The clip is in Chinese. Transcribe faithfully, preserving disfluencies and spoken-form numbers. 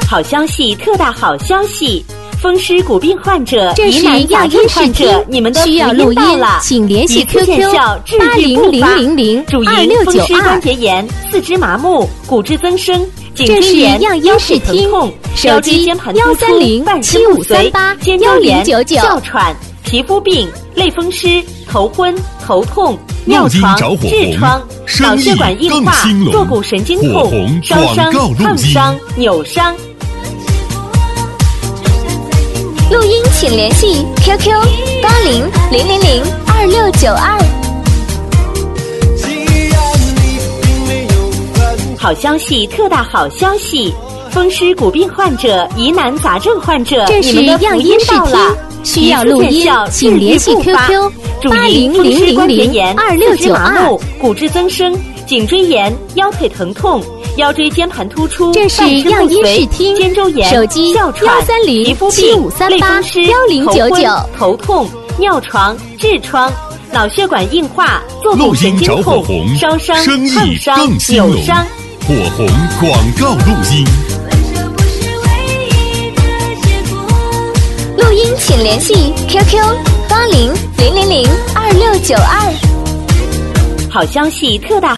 好消息，特大好消息！风湿骨病患者、 这是疑难杂症患者，你们的需要录音到了， 请联系 Q Q 八零零零零， 主因风湿关节炎、四肢麻木、骨质增生、颈椎炎、腰腿疼痛、腰椎间盘突出、半身不遂、肩周炎、哮喘、皮肤病、类风湿、头昏、头痛、尿床、痔疮、脑血管硬化、坐骨神经痛、烧伤、烫伤、扭伤。 录音请联系 Q Q 八零零零零二六九二。 好消息，特大好消息！风湿骨病患者、疑难杂症患者， 这是样音视听，需要录音，请联系 Q Q 八零零零零二六九二。 骨质增生、颈椎炎、腰腿疼痛、腰椎间盘突出、 这是样音视听， 肩周炎、 手机哮喘、 幺三零皮肤七五三八幺零九九。 头痛、尿床、痔疮、脑血管硬化、坐骨神经痛、烧伤、烫伤、扭伤。 火红广告录音。 录音请联系 Q Q 八零零零零二六九二。 好消息，特大。